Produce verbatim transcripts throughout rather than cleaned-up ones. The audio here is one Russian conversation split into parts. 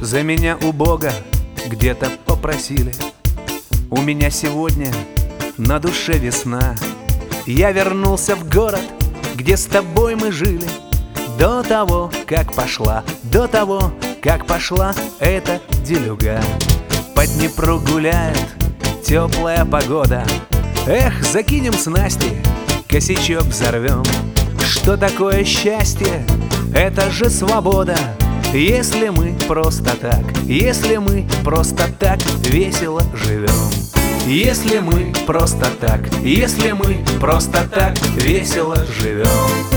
За меня у Бога где-то попросили. У меня сегодня на душе весна. Я вернулся в город, где с тобой мы жили. До того, как пошла, до того, как пошла эта делюга. По Днепру гуляет теплая погода. Эх, закинем снасти, косячок взорвем. Что такое счастье? Это же свобода. Если мы просто так, если мы просто так весело живем. Если мы просто так, если мы просто так весело живем.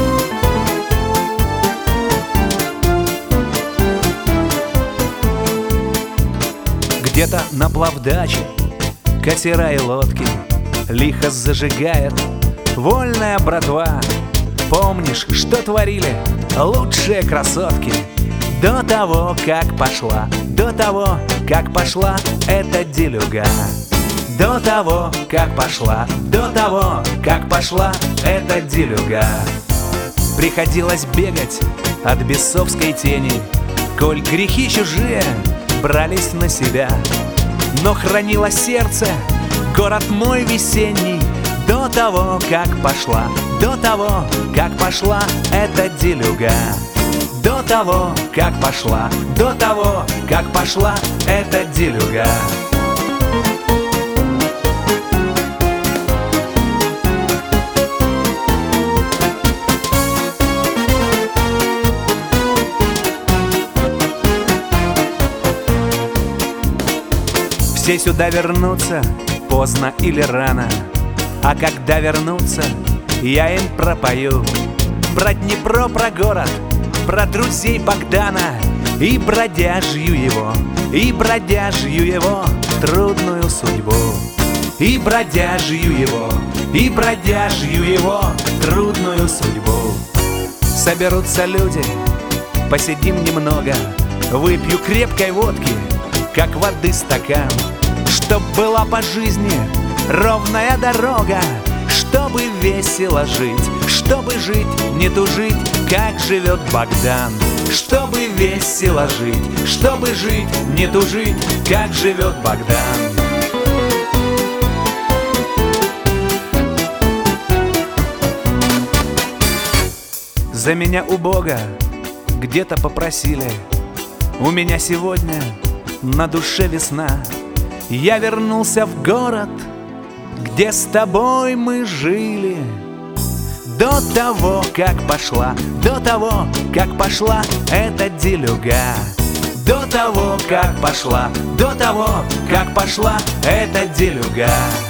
Где-то на плавдаче катера и лодки лихо зажигает вольная братва. Помнишь, что творили лучшие красотки? До того, как пошла, до того, как пошла эта делюга. До того, как пошла, до того, как пошла эта делюга. Приходилось бегать от бесовской тени, коль грехи чужие брались на себя. Но хранило сердце город мой весенний. До того, как пошла, до того, как пошла эта делюга. До того, как пошла, до того, как пошла эта делюга. Все сюда вернутся, поздно или рано. А когда вернутся, я им пропою про Днепро, про город, про друзей Богдана и бродяжью его, и бродяжью его трудную судьбу. И бродяжью его, и бродяжью его трудную судьбу. Соберутся люди, посидим немного, выпью крепкой водки, как воды стакан. Чтоб была по жизни ровная дорога, чтобы весело жить, чтобы жить, не тужить, как живет Богдан. Чтобы весело жить, чтобы жить, не тужить, как живет Богдан. За меня у Бога где-то попросили. У меня сегодня на душе весна. Я вернулся в город, где с тобой мы жили. До того, как пошла, до того, как пошла эта делюга. До того, как пошла, до того, как пошла эта делюга.